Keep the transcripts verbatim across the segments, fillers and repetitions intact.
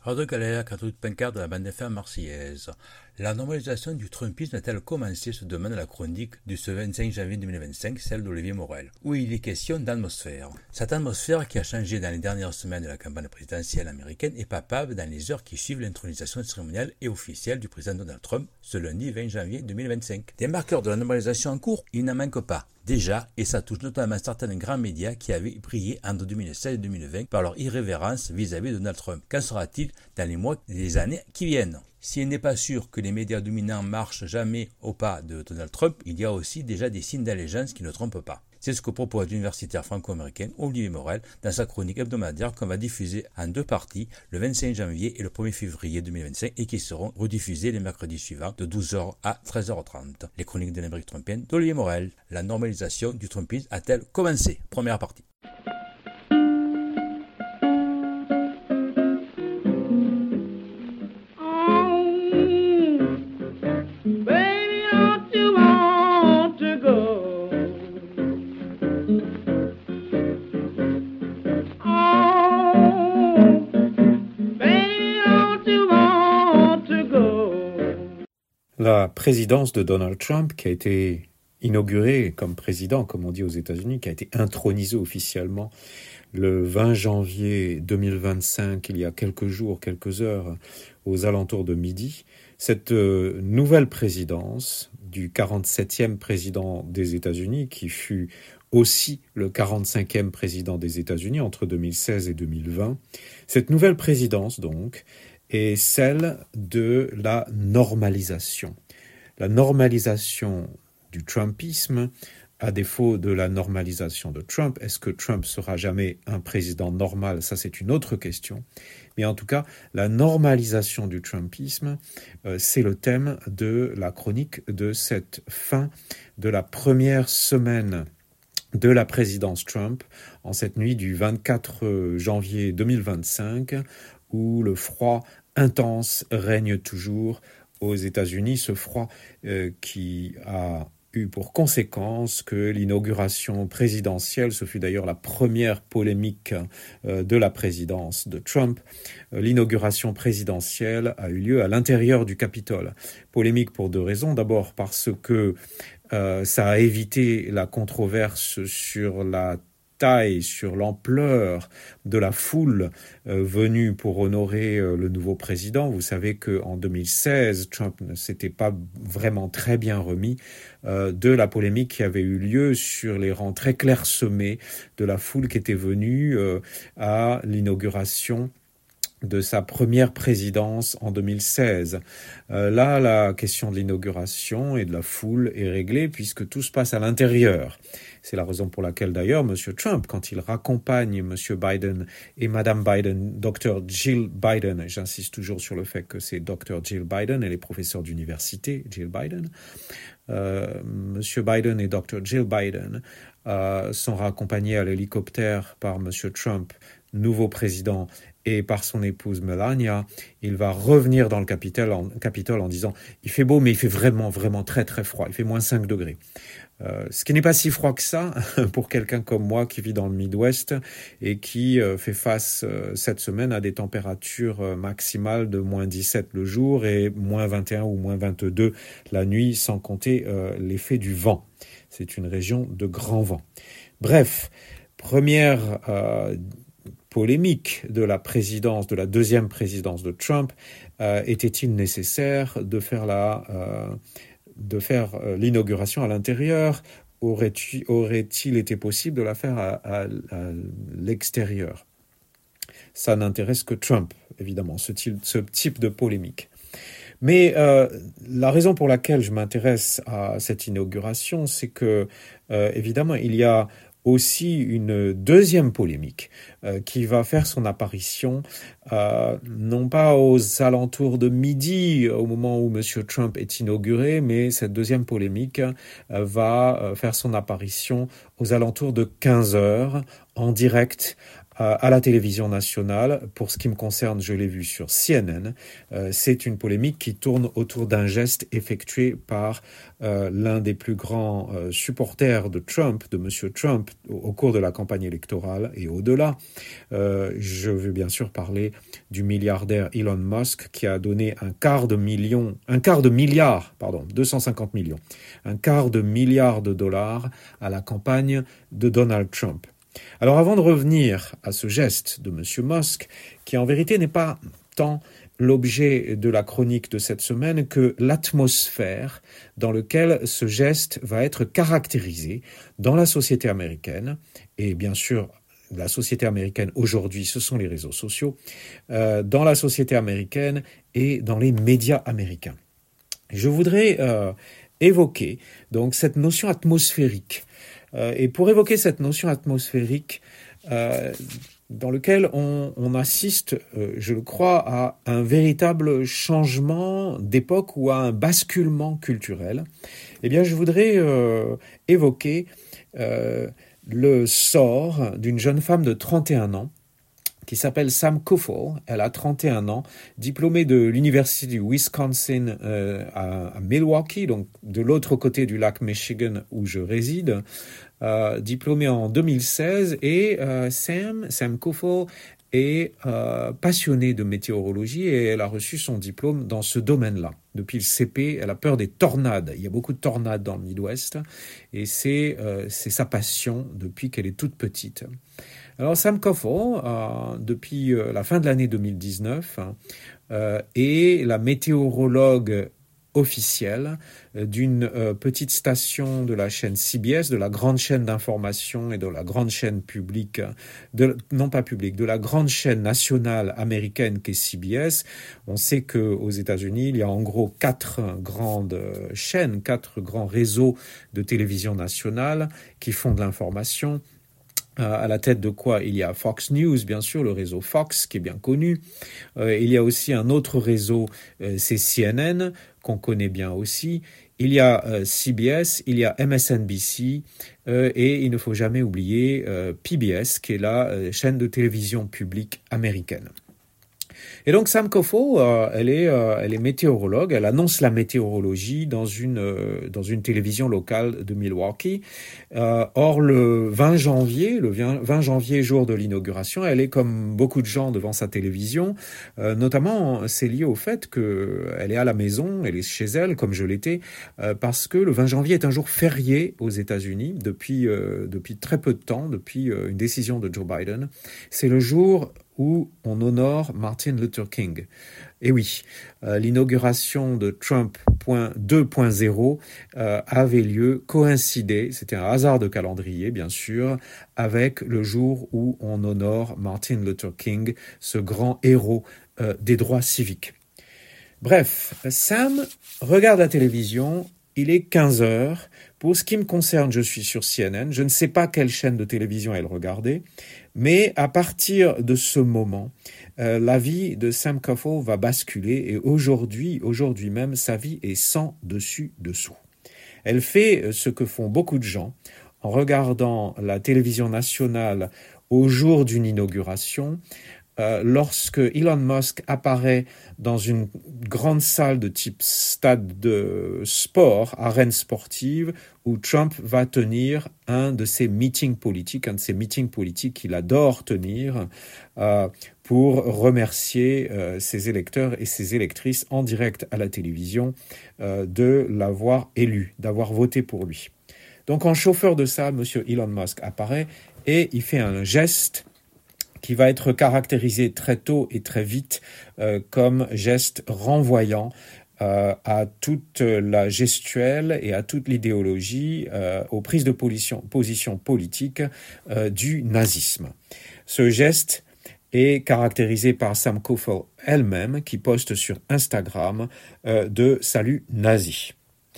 Pas de galère quand toute pancarte de la bande F M marseillaise. La normalisation du trumpisme a-t-elle commencé, se demande la chronique du ce vingt-cinq janvier deux mille vingt-cinq, celle d'Olivier Morel, où il est question d'atmosphère. Cette atmosphère qui a changé dans les dernières semaines de la campagne présidentielle américaine est palpable dans les heures qui suivent l'intronisation cérémoniale et officielle du président Donald Trump ce lundi vingt janvier deux mille vingt-cinq. Des marqueurs de la normalisation en cours, il n'en manque pas. Déjà, et ça touche notamment certains grands médias qui avaient brillé entre deux mille seize et deux mille vingt par leur irrévérence vis-à-vis de Donald Trump. Qu'en sera-t-il dans les mois et les années qui viennent? S'il n'est pas sûr que les médias dominants marchent jamais au pas de Donald Trump, il y a aussi déjà des signes d'allégeance qui ne trompent pas. C'est ce que propose l'universitaire franco-américain Olivier Morel dans sa chronique hebdomadaire qu'on va diffuser en deux parties le vingt-cinq janvier et le premier février deux mille vingt-cinq et qui seront rediffusées les mercredis suivants de douze heures à treize heures trente. Les chroniques de l'Amérique trumpienne d'Olivier Morel. La normalisation du trumpisme a-t-elle commencé? Première partie. La présidence de Donald Trump, qui a été inaugurée comme président, comme on dit aux États-Unis, qui a été intronisé officiellement le vingt janvier deux mille vingt-cinq, il y a quelques jours, quelques heures, aux alentours de midi. Cette euh, nouvelle présidence du quarante-septième président des États-Unis, qui fut aussi le quarante-cinquième président des États-Unis entre deux mille seize et deux mille vingt, cette nouvelle présidence, donc, est celle de la normalisation. La normalisation du Trumpisme, à défaut de la normalisation de Trump. Est-ce que Trump sera jamais un président normal? Ça, c'est une autre question. Mais en tout cas, la normalisation du Trumpisme, euh, c'est le thème de la chronique de cette fin de la première semaine de la présidence Trump, en cette nuit du vingt-quatre janvier deux mille vingt-cinq, où le froid intense règne toujours aux États-Unis, ce froid euh, qui a eu pour conséquence que l'inauguration présidentielle, ce fut d'ailleurs la première polémique euh, de la présidence de Trump, euh, l'inauguration présidentielle a eu lieu à l'intérieur du Capitole. Polémique pour deux raisons. D'abord parce que euh, ça a évité la controverse sur la taille, sur l'ampleur de la foule euh, venue pour honorer euh, le nouveau président. Vous savez qu'en deux mille seize, Trump ne s'était pas vraiment très bien remis euh, de la polémique qui avait eu lieu sur les rangs très clairsemés de la foule qui était venue euh, à l'inauguration de sa première présidence en deux mille seize. Euh, là, la question de l'inauguration et de la foule est réglée puisque tout se passe à l'intérieur. C'est la raison pour laquelle d'ailleurs M. Trump, quand il raccompagne M. Biden et Mme Biden, docteur Jill Biden, j'insiste toujours sur le fait que c'est docteur Jill Biden, elle est professeure d'université, Jill Biden, euh, M. Biden et docteur Jill Biden euh, sont raccompagnés à l'hélicoptère par M. Trump, nouveau président, et par son épouse Melania. Il va revenir dans le Capitole en, Capitole en disant « Il fait beau, mais il fait vraiment, vraiment très, très froid. Il fait moins cinq degrés. » Euh, ce qui n'est pas si froid que ça pour quelqu'un comme moi qui vit dans le Midwest et qui euh, fait face euh, cette semaine à des températures euh, maximales de moins dix-sept le jour et moins vingt et un ou moins vingt-deux la nuit, sans compter euh, l'effet du vent. C'est une région de grand vent. Bref, première euh, polémique de la présidence, de la deuxième présidence de Trump, euh, était-il nécessaire de faire la... Euh, de faire euh, l'inauguration à l'intérieur? Aurait-il, aurait-il été possible de la faire à, à, à l'extérieur? Ça n'intéresse que Trump, évidemment, ce type, ce type de polémique. Mais euh, la raison pour laquelle je m'intéresse à cette inauguration, c'est que, euh, évidemment, il y a aussi une deuxième polémique euh, qui va faire son apparition euh, non pas aux alentours de midi au moment où M. Trump est inauguré, mais cette deuxième polémique euh, va euh, faire son apparition aux alentours de quinze heures en direct euh, à la télévision nationale. Pour ce qui me concerne, je l'ai vu sur C N N. Euh, c'est une polémique qui tourne autour d'un geste effectué par euh, l'un des plus grands euh, supporters de Trump, de Monsieur Trump, au, au cours de la campagne électorale et au-delà. Euh, je veux bien sûr parler du milliardaire Elon Musk qui a donné un quart de million, un quart de milliard, pardon, deux cent cinquante millions, un quart de milliard de dollars à la campagne de Donald Trump. Alors avant de revenir à ce geste de Monsieur Musk, qui en vérité n'est pas tant l'objet de la chronique de cette semaine que l'atmosphère dans laquelle ce geste va être caractérisé dans la société américaine, et bien sûr la société américaine aujourd'hui, ce sont les réseaux sociaux, euh, dans la société américaine et dans les médias américains. Je voudrais euh, évoquer donc cette notion atmosphérique. Euh, et pour évoquer cette notion atmosphérique, euh, dans lequel on, on assiste, euh, je le crois, à un véritable changement d'époque ou à un basculement culturel, eh bien, je voudrais euh, évoquer euh, le sort d'une jeune femme de trente et un ans qui s'appelle Sam Koffel. Elle a trente et un ans, diplômée de l'université du Wisconsin euh, à, à Milwaukee, donc de l'autre côté du lac Michigan où je réside, euh, diplômée en deux mille seize. Et euh, Sam, Sam Koffel est euh, passionnée de météorologie et elle a reçu son diplôme dans ce domaine-là. Depuis le C P, elle a peur des tornades. Il y a beaucoup de tornades dans le Midwest et c'est, euh, c'est sa passion depuis qu'elle est toute petite. Alors Sam Koffel, euh, depuis euh, la fin de l'année deux mille dix-neuf, euh, est la météorologue officielle euh, d'une euh, petite station de la chaîne C B S, de la grande chaîne d'information et de la grande chaîne publique, de, non pas publique, de la grande chaîne nationale américaine qu'est C B S. On sait qu'aux États-Unis, il y a en gros quatre grandes chaînes, quatre grands réseaux de télévision nationale qui font de l'information. À la tête de quoi il y a Fox News, bien sûr, le réseau Fox, qui est bien connu. Euh, il y a aussi un autre réseau, euh, c'est C N N, qu'on connaît bien aussi. Il y a euh, C B S, il y a M S N B C, euh, et il ne faut jamais oublier euh, P B S, qui est la euh, chaîne de télévision publique américaine. Et donc Sam Koffel, euh, elle est, euh, elle est météorologue. Elle annonce la météorologie dans une euh, dans une télévision locale de Milwaukee. Euh, or le vingt janvier, le vingt janvier, jour de l'inauguration, elle est comme beaucoup de gens devant sa télévision. Euh, notamment, c'est lié au fait que elle est à la maison, elle est chez elle, comme je l'étais, euh, parce que le vingt janvier est un jour férié aux États-Unis depuis euh, depuis très peu de temps, depuis euh, une décision de Joe Biden. C'est le jour où on honore Martin Luther King. Et oui, euh, l'inauguration de Trump deux point zéro euh, avait lieu, coïncidé, c'était un hasard de calendrier bien sûr, avec le jour où on honore Martin Luther King, ce grand héros euh, des droits civiques. Bref, Sam regarde la télévision, il est quinze heures. Pour ce qui me concerne, je suis sur C N N. Je ne sais pas quelle chaîne de télévision elle regardait, mais à partir de ce moment, euh, la vie de Sam Koffel va basculer et aujourd'hui, aujourd'hui même, sa vie est sans dessus-dessous. Elle fait ce que font beaucoup de gens en regardant la télévision nationale au jour d'une inauguration. Euh, lorsque Elon Musk apparaît dans une grande salle de type stade de sport, arène sportive, où Trump va tenir un de ses meetings politiques, un de ses meetings politiques qu'il adore tenir, euh, pour remercier euh, ses électeurs et ses électrices en direct à la télévision euh, de l'avoir élu, d'avoir voté pour lui. Donc en chauffeur de salle, M. Elon Musk apparaît et il fait un geste qui va être caractérisé très tôt et très vite euh, comme geste renvoyant euh, à toute la gestuelle et à toute l'idéologie, euh, aux prises de position, position politique euh, du nazisme. Ce geste est caractérisé par Sam Koffel elle-même, qui poste sur Instagram euh, de « Salut nazi ».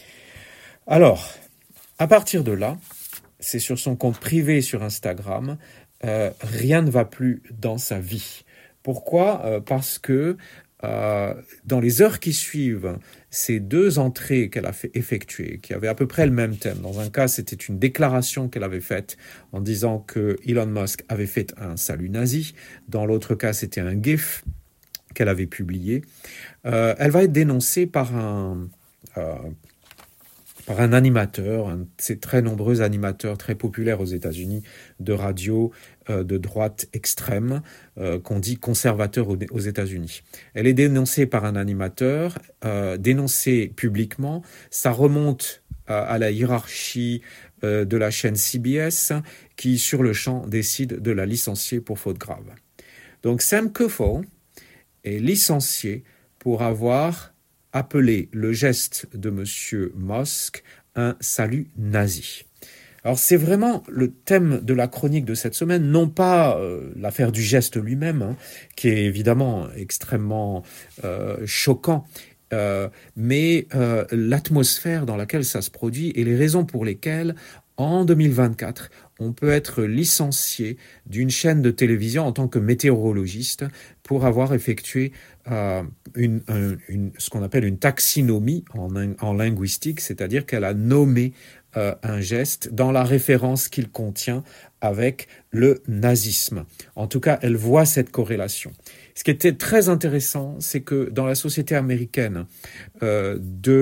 Alors, à partir de là, c'est sur son compte privé sur Instagram, Euh, rien ne va plus dans sa vie. Pourquoi ? euh, Parce que Euh, dans les heures qui suivent, ces deux entrées qu'elle a fait effectuer, qui avaient à peu près le même thème. Dans un cas, c'était une déclaration qu'elle avait faite en disant que Elon Musk avait fait un salut nazi. Dans l'autre cas, c'était un GIF qu'elle avait publié. Euh, elle va être dénoncée par un... Euh, par un animateur, un de ces très nombreux animateurs très populaires aux États-Unis de radio euh, de droite extrême, euh, qu'on dit conservateur aux, aux États-Unis. Elle est dénoncée par un animateur, euh, dénoncée publiquement. Ça remonte à, à la hiérarchie euh, de la chaîne C B S qui, sur le champ, décide de la licencier pour faute grave. Donc Sam Kuffel est licencié pour avoir appelé le geste de M. Musk un salut nazi. Alors c'est vraiment le thème de la chronique de cette semaine, non pas euh, l'affaire du geste lui-même, hein, qui est évidemment extrêmement euh, choquant, euh, mais euh, l'atmosphère dans laquelle ça se produit et les raisons pour lesquelles, en deux mille vingt-quatre, on peut être licencié d'une chaîne de télévision en tant que météorologiste pour avoir effectué euh, une, une, une, ce qu'on appelle une taxinomie en, en linguistique, c'est-à-dire qu'elle a nommé euh, un geste dans la référence qu'il contient avec le nazisme. En tout cas, elle voit cette corrélation. Ce qui était très intéressant, c'est que dans la société américaine euh,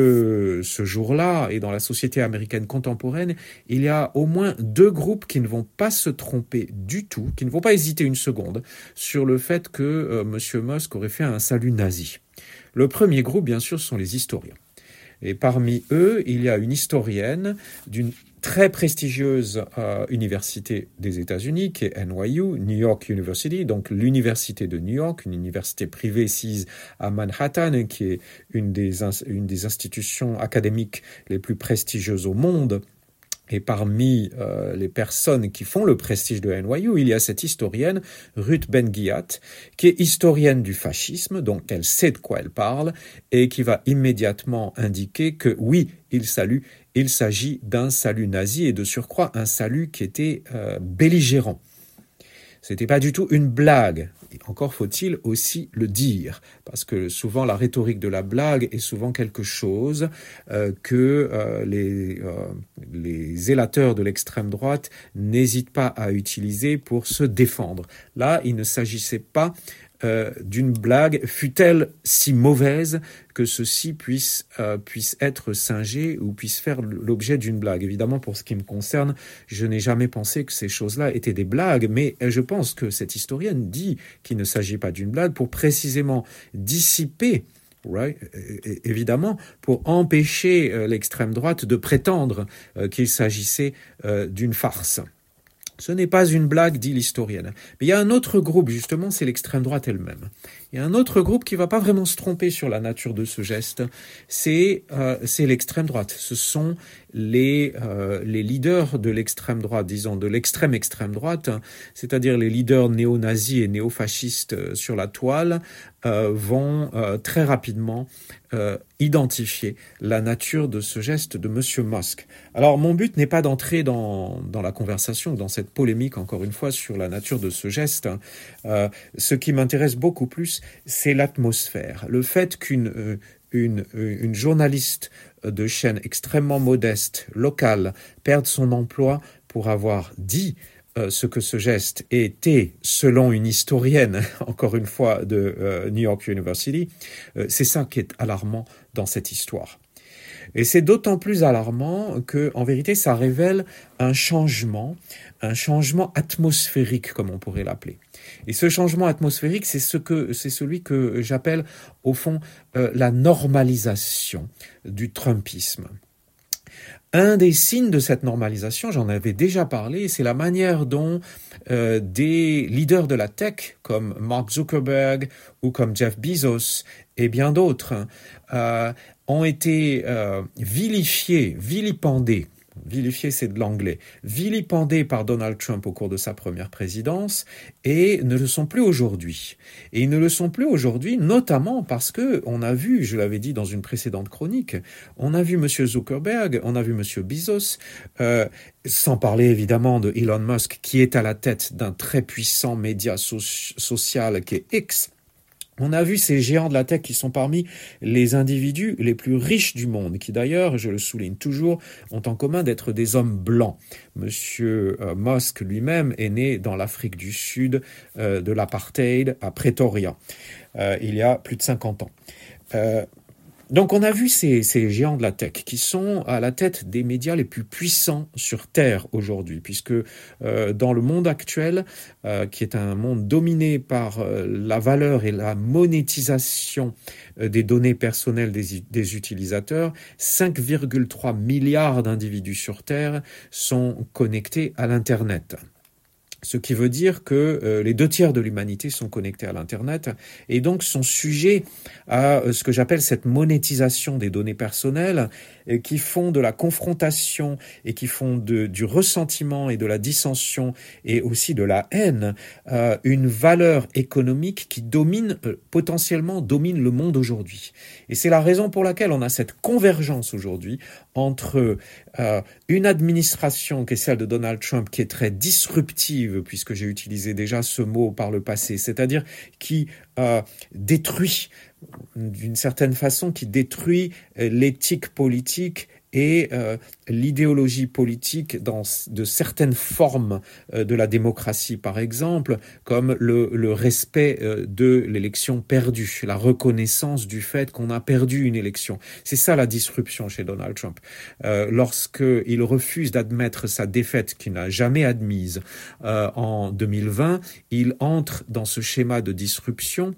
de ce jour-là et dans la société américaine contemporaine, il y a au moins deux groupes qui ne vont pas se tromper du tout, qui ne vont pas hésiter une seconde sur le fait que euh, M. Musk aurait fait un salut nazi. Le premier groupe, bien sûr, sont les historiens. Et parmi eux, il y a une historienne d'une très prestigieuse euh, université des États-Unis, qui est N Y U, New York University, donc l'université de New York, une université privée sise à Manhattan, qui est une des, une des institutions académiques les plus prestigieuses au monde. Et parmi euh, les personnes qui font le prestige de N Y U, il y a cette historienne, Ruth Ben-Ghiat, qui est historienne du fascisme, donc elle sait de quoi elle parle, et qui va immédiatement indiquer que oui, il salue, il s'agit d'un salut nazi, et de surcroît un salut qui était euh, belligérant. C'était pas du tout une blague. Et encore faut-il aussi le dire, parce que souvent la rhétorique de la blague est souvent quelque chose euh, que euh, les, euh, les zélateurs de l'extrême droite n'hésitent pas à utiliser pour se défendre. Là, il ne s'agissait pas euh, d'une blague, fût-elle si mauvaise que ceci puisse, euh, puisse être singé ou puisse faire l'objet d'une blague. Évidemment, pour ce qui me concerne, je n'ai jamais pensé que ces choses-là étaient des blagues, mais je pense que cette historienne dit qu'il ne s'agit pas d'une blague pour précisément dissiper, right, évidemment, pour empêcher euh, l'extrême droite de prétendre euh, qu'il s'agissait euh, d'une farce. Ce n'est pas une blague, dit l'historienne. Mais il y a un autre groupe, justement, c'est l'extrême droite elle-même. Il y a un autre groupe qui ne va pas vraiment se tromper sur la nature de ce geste, c'est, euh, c'est l'extrême droite. Ce sont les, euh, les leaders de l'extrême droite, disons, de l'extrême extrême droite, c'est-à-dire les leaders néo-nazis et néo-fascistes sur la toile, euh, vont euh, très rapidement euh, identifier la nature de ce geste de M. Musk. Alors, mon but n'est pas d'entrer dans, dans la conversation, dans cette polémique, encore une fois, sur la nature de ce geste. Euh, ce qui m'intéresse beaucoup plus, c'est l'atmosphère. Le fait qu'une euh, une, une journaliste de chaîne extrêmement modeste, locale, perde son emploi pour avoir dit euh, ce que ce geste était, selon une historienne, encore une fois, de euh, New York University, euh, c'est ça qui est alarmant dans cette histoire. Et c'est d'autant plus alarmant que, en vérité, ça révèle un changement, un changement atmosphérique, comme on pourrait l'appeler. Et ce changement atmosphérique, c'est ce que, c'est celui que j'appelle, au fond, euh, la normalisation du Trumpisme. Un des signes de cette normalisation, j'en avais déjà parlé, c'est la manière dont euh, des leaders de la tech, comme Mark Zuckerberg ou comme Jeff Bezos et bien d'autres, euh, ont été euh, vilifiés, vilipendés. Vilifié, c'est de l'anglais. Vilipendés par Donald Trump au cours de sa première présidence et ne le sont plus aujourd'hui. Et ils ne le sont plus aujourd'hui, notamment parce que on a vu, je l'avais dit dans une précédente chronique, on a vu M. Zuckerberg, on a vu M. Bezos, euh, sans parler évidemment de Elon Musk, qui est à la tête d'un très puissant média so- social qui est X. On a vu ces géants de la tech qui sont parmi les individus les plus riches du monde, qui d'ailleurs, je le souligne toujours, ont en commun d'être des hommes blancs. Monsieur euh, Musk lui-même est né dans l'Afrique du Sud euh, de l'apartheid à Pretoria, euh, il y a plus de cinquante ans. Euh, Donc on a vu ces, ces géants de la tech qui sont à la tête des médias les plus puissants sur Terre aujourd'hui, puisque euh, dans le monde actuel, euh, qui est un monde dominé par euh, la valeur et la monétisation euh, des données personnelles des, des utilisateurs, cinq virgule trois milliards d'individus sur Terre sont connectés à l'Internet. Ce qui veut dire que euh, les deux tiers de l'humanité sont connectés à l'Internet et donc sont sujets à euh, ce que j'appelle cette monétisation des données personnelles euh, qui font de la confrontation et qui font de, du ressentiment et de la dissension et aussi de la haine euh, une valeur économique qui domine, euh, potentiellement domine le monde aujourd'hui. Et c'est la raison pour laquelle on a cette convergence aujourd'hui entre euh, une administration qui est celle de Donald Trump qui est très disruptive, puisque j'ai utilisé déjà ce mot par le passé, c'est-à-dire qui euh, détruit, d'une certaine façon, qui détruit l'éthique politique et euh, l'idéologie politique dans de certaines formes euh, de la démocratie, par exemple, comme le, le respect euh, de l'élection perdue, la reconnaissance du fait qu'on a perdu une élection. C'est ça la disruption chez Donald Trump. Euh, lorsqu'il refuse d'admettre sa défaite qu'il n'a jamais admise euh, en deux mille vingt, il entre dans ce schéma de disruption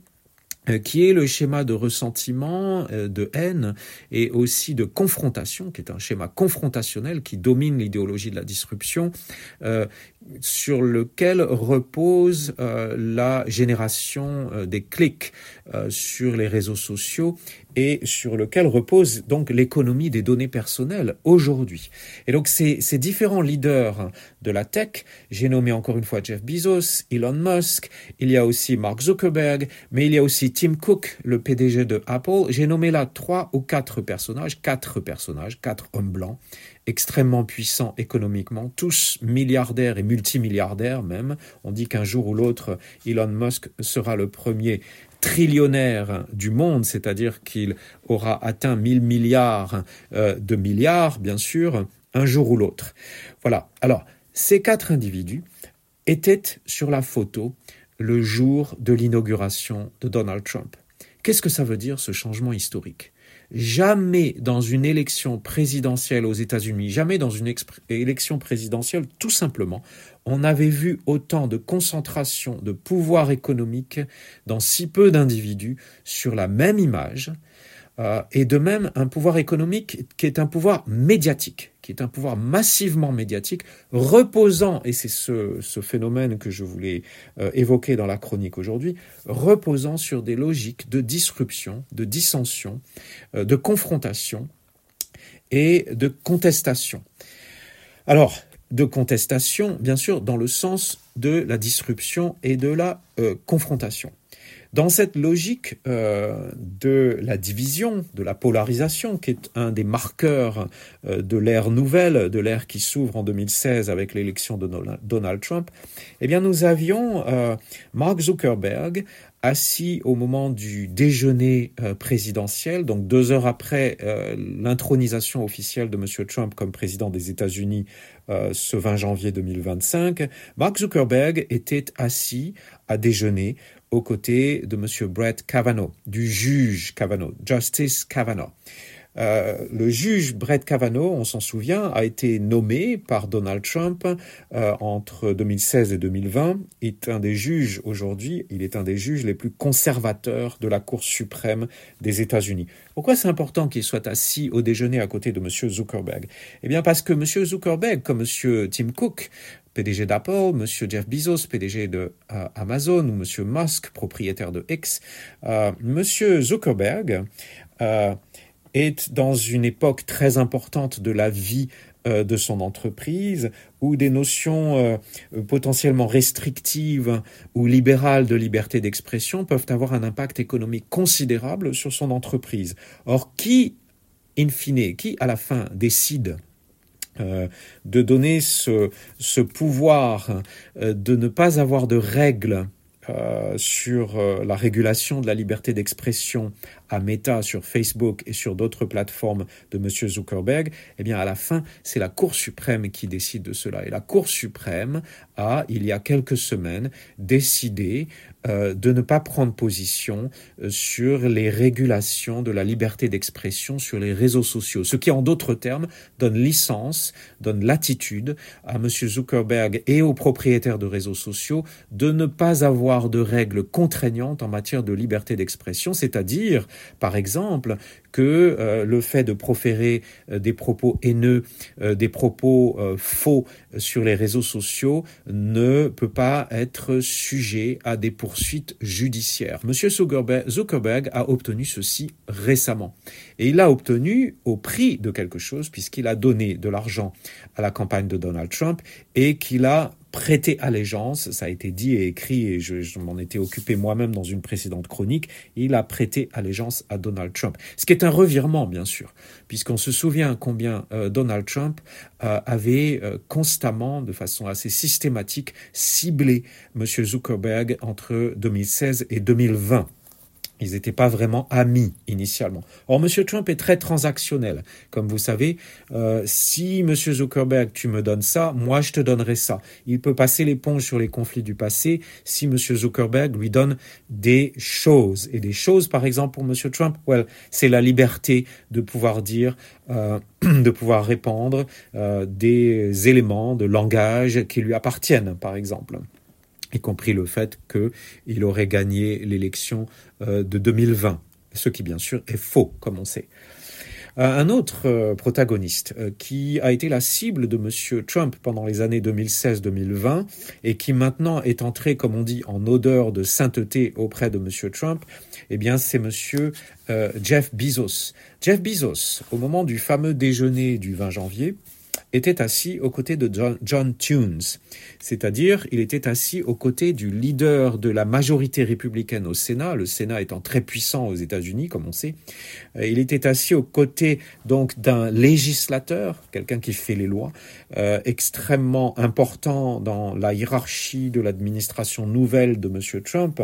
qui est le schéma de ressentiment, de haine et aussi de confrontation, qui est un schéma confrontationnel qui domine l'idéologie de la disruption, euh, sur lequel repose euh, la génération euh, des clics euh, sur les réseaux sociaux et sur lequel repose donc l'économie des données personnelles aujourd'hui. Et donc ces, ces différents leaders de la tech, j'ai nommé encore une fois Jeff Bezos, Elon Musk, il y a aussi Mark Zuckerberg, mais il y a aussi Tim Cook, le P D G de Apple. J'ai nommé là trois ou quatre personnages, quatre personnages, quatre hommes blancs, extrêmement puissants économiquement, tous milliardaires et multimilliardaires même. On dit qu'un jour ou l'autre, Elon Musk sera le premier trillionnaire du monde, c'est-à-dire qu'il aura atteint mille milliards euh, de milliards, bien sûr, un jour ou l'autre. Voilà. Alors, ces quatre individus étaient sur la photo le jour de l'inauguration de Donald Trump. Qu'est-ce que ça veut dire, ce changement historique ? Jamais dans une élection présidentielle aux États-Unis, jamais dans une exp- élection présidentielle, tout simplement, on n'avait vu autant de concentration de pouvoir économique dans si peu d'individus sur la même image, euh, et de même un pouvoir économique qui est un pouvoir médiatique, qui est un pouvoir massivement médiatique, reposant, et c'est ce, ce phénomène que je voulais euh, évoquer dans la chronique aujourd'hui, reposant sur des logiques de disruption, de dissension, euh, de confrontation et de contestation. Alors, de contestation, bien sûr, dans le sens de la disruption et de la euh, confrontation. Dans cette logique euh, de la division, de la polarisation, qui est un des marqueurs euh, de l'ère nouvelle, de l'ère qui s'ouvre en deux mille seize avec l'élection de Donald Trump, eh bien nous avions euh, Mark Zuckerberg assis au moment du déjeuner euh, présidentiel, donc deux heures après euh, l'intronisation officielle de M. Trump comme président des États-Unis euh, ce vingt janvier deux mille vingt-cinq, Mark Zuckerberg était assis à déjeuner aux côtés de M. Brett Kavanaugh, du juge Kavanaugh, Justice Kavanaugh. Euh, le juge Brett Kavanaugh, on s'en souvient, a été nommé par Donald Trump euh, entre deux mille seize et deux mille vingt. Il est un des juges aujourd'hui, il est un des juges les plus conservateurs de la Cour suprême des États-Unis. Pourquoi c'est important qu'il soit assis au déjeuner à côté de M. Zuckerberg ? Eh bien parce que M. Zuckerberg, comme M. Tim Cook, P D G d'Apple, M. Jeff Bezos, P D G de euh, Amazon, ou M. Musk, propriétaire de X, euh, M. Zuckerberg euh, est dans une époque très importante de la vie euh, de son entreprise, où des notions euh, potentiellement restrictives ou libérales de liberté d'expression peuvent avoir un impact économique considérable sur son entreprise. Or, qui, in fine, qui à la fin décide Euh, de donner ce, ce pouvoir euh, de ne pas avoir de règles euh, sur euh, la régulation de la liberté d'expression à Meta, sur Facebook et sur d'autres plateformes de M. Zuckerberg, eh bien à la fin, c'est la Cour suprême qui décide de cela. Et la Cour suprême a, il y a quelques semaines, décidé euh, de ne pas prendre position euh, sur les régulations de la liberté d'expression sur les réseaux sociaux. Ce qui, en d'autres termes, donne licence, donne latitude à M. Zuckerberg et aux propriétaires de réseaux sociaux de ne pas avoir de règles contraignantes en matière de liberté d'expression, c'est-à-dire, par exemple, que euh, le fait de proférer euh, des propos haineux, euh, des propos euh, faux sur les réseaux sociaux ne peut pas être sujet à des poursuites judiciaires. M. Zuckerberg, Zuckerberg a obtenu ceci récemment. Et il l'a obtenu au prix de quelque chose, puisqu'il a donné de l'argent à la campagne de Donald Trump et qu'il a prêter allégeance, ça a été dit et écrit, et je, je m'en étais occupé moi-même dans une précédente chronique, il a prêté allégeance à Donald Trump. Ce qui est un revirement, bien sûr, puisqu'on se souvient combien euh, Donald Trump euh, avait euh, constamment, de façon assez systématique, ciblé M. Zuckerberg entre deux mille seize et deux mille vingt. Ils n'étaient pas vraiment amis initialement. Or, M. Trump est très transactionnel. Comme vous savez, euh, si M. Zuckerberg, tu me donnes ça, moi je te donnerai ça. Il peut passer l'éponge sur les conflits du passé si M. Zuckerberg lui donne des choses. Et des choses, par exemple, pour M. Trump, well, c'est la liberté de pouvoir dire, euh, de pouvoir répandre euh, des éléments de langage qui lui appartiennent, par exemple. Y compris le fait qu'il aurait gagné l'élection euh, de deux mille vingt, ce qui bien sûr est faux, comme on sait. Euh, un autre euh, protagoniste euh, qui a été la cible de M. Trump pendant les années deux mille seize deux mille vingt et qui maintenant est entré, comme on dit, en odeur de sainteté auprès de M. Trump, eh bien c'est M. Euh, Jeff Bezos. Jeff Bezos, au moment du fameux déjeuner du vingt janvier, était assis aux côtés de John, John Tunes, c'est-à-dire il était assis aux côtés du leader de la majorité républicaine au Sénat, le Sénat étant très puissant aux États-Unis, comme on sait. Il était assis aux côtés donc d'un législateur, quelqu'un qui fait les lois, euh, extrêmement important dans la hiérarchie de l'administration nouvelle de M. Trump.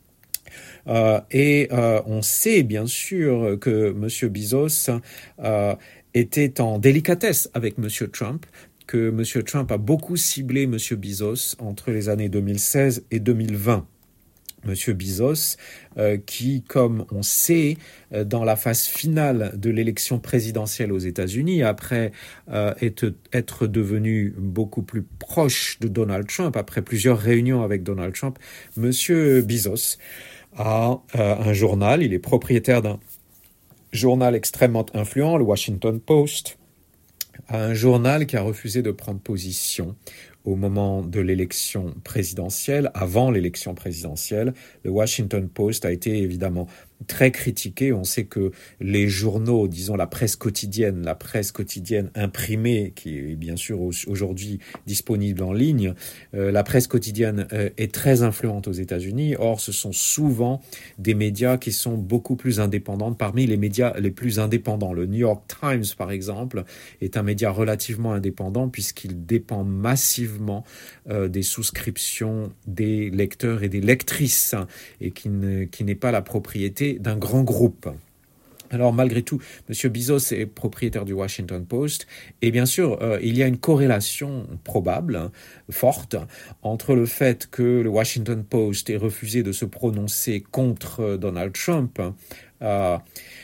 Euh, et euh, on sait bien sûr que M. Bezos euh, était en délicatesse avec M. Trump, que M. Trump a beaucoup ciblé M. Bezos entre les années deux mille seize et deux mille vingt. M. Bezos, euh, qui, comme on sait, euh, dans la phase finale de l'élection présidentielle aux États-Unis, après euh, être, être devenu beaucoup plus proche de Donald Trump, après plusieurs réunions avec Donald Trump, M. Bezos a euh, un journal, il est propriétaire d'un journal extrêmement influent, le Washington Post, un journal qui a refusé de prendre position au moment de l'élection présidentielle, avant l'élection présidentielle. Le Washington Post a été évidemment très critiqué. On sait que les journaux, disons la presse quotidienne, la presse quotidienne imprimée, qui est bien sûr aujourd'hui disponible en ligne, euh, la presse quotidienne euh, est très influente aux États-Unis. Or, ce sont souvent des médias qui sont beaucoup plus indépendants. Parmi les médias les plus indépendants, le New York Times, par exemple, est un média relativement indépendant puisqu'il dépend massivement euh, des souscriptions des lecteurs et des lectrices, hein, et qui, ne, qui n'est pas la propriété d'un grand groupe. Alors malgré tout, M. Bezos est propriétaire du Washington Post et bien sûr, euh, il y a une corrélation probable, hein, forte, entre le fait que le Washington Post ait refusé de se prononcer contre Donald Trump euh,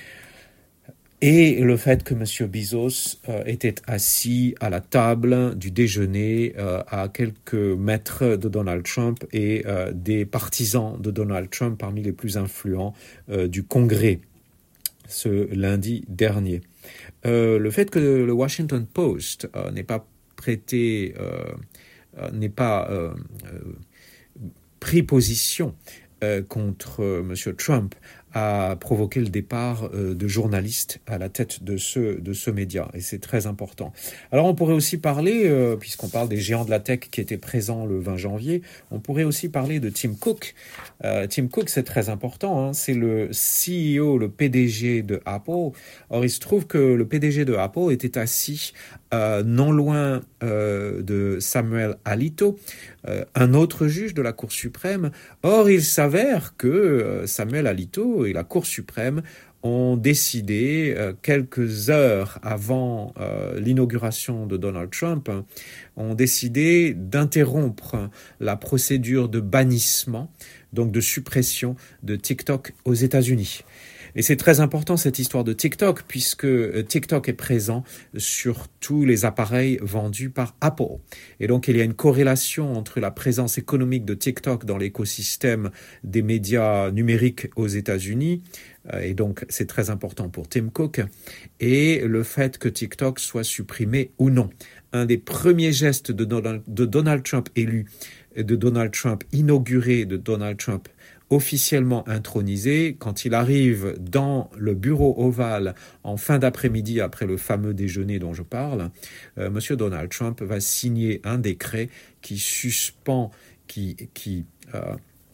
et le fait que M. Bezos euh, était assis à la table du déjeuner euh, à quelques mètres de Donald Trump et euh, des partisans de Donald Trump parmi les plus influents euh, du Congrès ce lundi dernier. Euh, le fait que le Washington Post euh, n'ait pas prêté, euh, euh, n'ait pas euh, euh, pris position Euh, contre euh, M. Trump a provoqué le départ euh, de journalistes à la tête de ce, de ce média. Et c'est très important. Alors on pourrait aussi parler, euh, puisqu'on parle des géants de la tech qui étaient présents le vingt janvier, on pourrait aussi parler de Tim Cook. Euh, Tim Cook, c'est très important. Hein, c'est le C E O, le P D G de Apple. Or, il se trouve que le P D G de Apple était assis euh, non loin euh, de Samuel Alito, euh, un autre juge de la Cour suprême. Or, il s'avère que euh, Samuel Alito et la Cour suprême ont décidé, euh, quelques heures avant euh, l'inauguration de Donald Trump, hein, ont décidé d'interrompre la procédure de bannissement, donc de suppression de TikTok aux États-Unis. Et c'est très important cette histoire de TikTok, puisque TikTok est présent sur tous les appareils vendus par Apple. Et donc il y a une corrélation entre la présence économique de TikTok dans l'écosystème des médias numériques aux États-Unis, et donc c'est très important pour Tim Cook, et le fait que TikTok soit supprimé ou non. Un des premiers gestes de Donald, de Donald Trump élu, de Donald Trump inauguré, de Donald Trump officiellement intronisé, quand il arrive dans le bureau ovale en fin d'après-midi après le fameux déjeuner dont je parle, euh, Monsieur Donald Trump va signer un décret qui suspend, qui, qui, euh,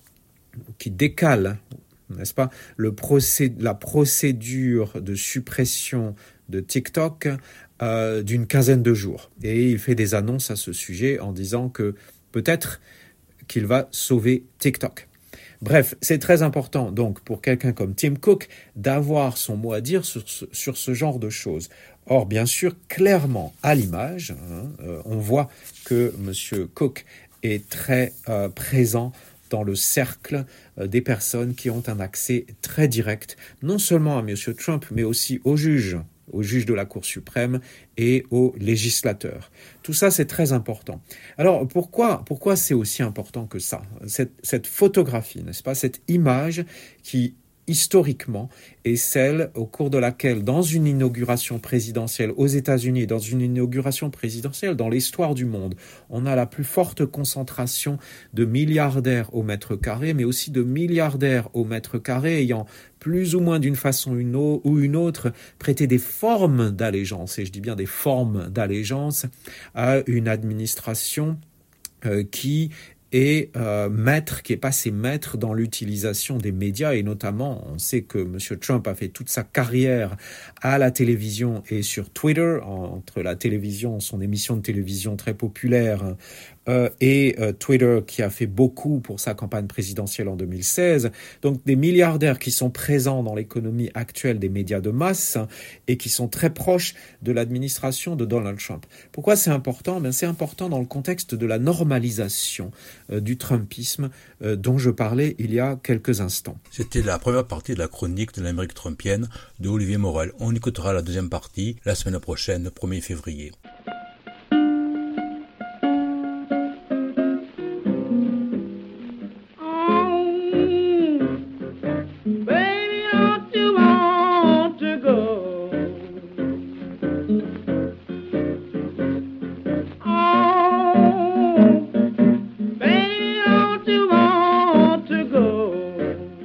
qui décale, n'est-ce pas, le procé- la procédure de suppression de TikTok euh, d'une quinzaine de jours. Et il fait des annonces à ce sujet en disant que peut-être qu'il va sauver TikTok. Bref, c'est très important donc pour quelqu'un comme Tim Cook d'avoir son mot à dire sur ce, sur ce genre de choses. Or, bien sûr, clairement, à l'image, hein, euh, on voit que M. Cook est très euh, présent dans le cercle euh, des personnes qui ont un accès très direct, non seulement à M. Trump, mais aussi aux juges, aux juges de la Cour suprême et aux législateurs. Tout ça, c'est très important. Alors, pourquoi, pourquoi c'est aussi important que ça ? Cette, cette photographie, n'est-ce pas ? Cette image qui, historiquement, est celle au cours de laquelle, dans une inauguration présidentielle aux États-Unis, dans une inauguration présidentielle dans l'histoire du monde, on a la plus forte concentration de milliardaires au mètre carré, mais aussi de milliardaires au mètre carré ayant plus ou moins d'une façon ou une autre prêté des formes d'allégeance, et je dis bien des formes d'allégeance, à une administration euh, qui est euh, maître, qui est passé maître dans l'utilisation des médias, et notamment, on sait que M. Trump a fait toute sa carrière à la télévision et sur Twitter, entre la télévision, son émission de télévision très populaire, euh, et euh, Twitter qui a fait beaucoup pour sa campagne présidentielle en deux mille seize. Donc des milliardaires qui sont présents dans l'économie actuelle des médias de masse et qui sont très proches de l'administration de Donald Trump. Pourquoi c'est important ? Ben, c'est important dans le contexte de la normalisation euh, du Trumpisme euh, dont je parlais il y a quelques instants. C'était la première partie de la chronique de l'Amérique trumpienne de Olivier Morel. On écoutera la deuxième partie la semaine prochaine, le premier février.